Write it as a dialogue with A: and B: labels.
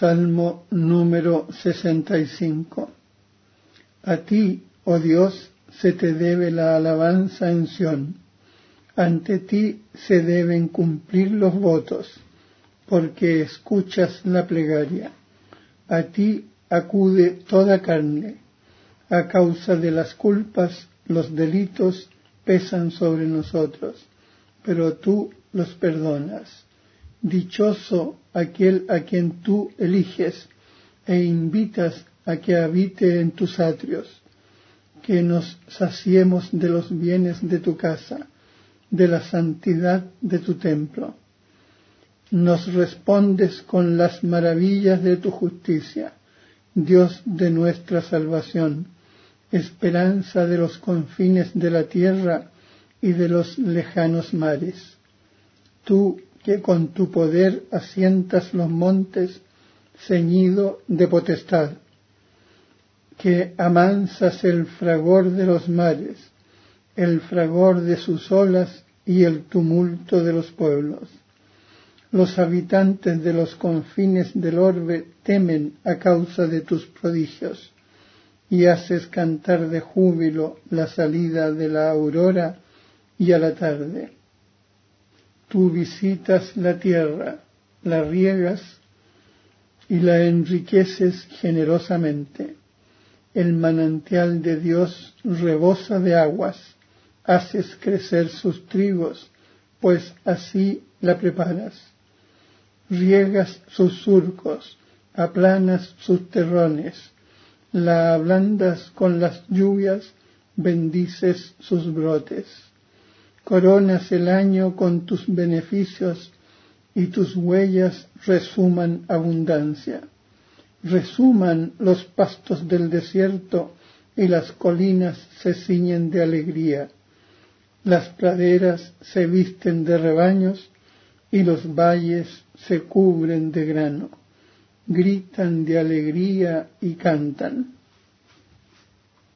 A: Salmo número 65. A ti, oh Dios, se te debe la alabanza en Sión. Ante ti se deben cumplir los votos, porque escuchas la plegaria. A ti acude toda carne. A causa de las culpas, los delitos pesan sobre nosotros, pero tú los perdonas. Dichoso aquel a quien tú eliges e invitas a que habite en tus atrios, que nos saciemos de los bienes de tu casa, de la santidad de tu templo. Nos respondes con las maravillas de tu justicia, Dios de nuestra salvación, esperanza de los confines de la tierra y de los lejanos mares. Tú, que con tu poder asientas los montes, ceñido de potestad, que amansas el fragor de los mares, el fragor de sus olas y el tumulto de los pueblos. Los habitantes de los confines del orbe temen a causa de tus prodigios, y haces cantar de júbilo la salida de la aurora y a la tarde. Tú visitas la tierra, la riegas y la enriqueces generosamente. El manantial de Dios rebosa de aguas, haces crecer sus trigos, pues así la preparas. Riegas sus surcos, aplanas sus terrones, la ablandas con las lluvias, bendices sus brotes. Coronas el año con tus beneficios y tus huellas resuman abundancia. Resuman los pastos del desierto y las colinas se ciñen de alegría. Las praderas se visten de rebaños y los valles se cubren de grano. Gritan de alegría y cantan.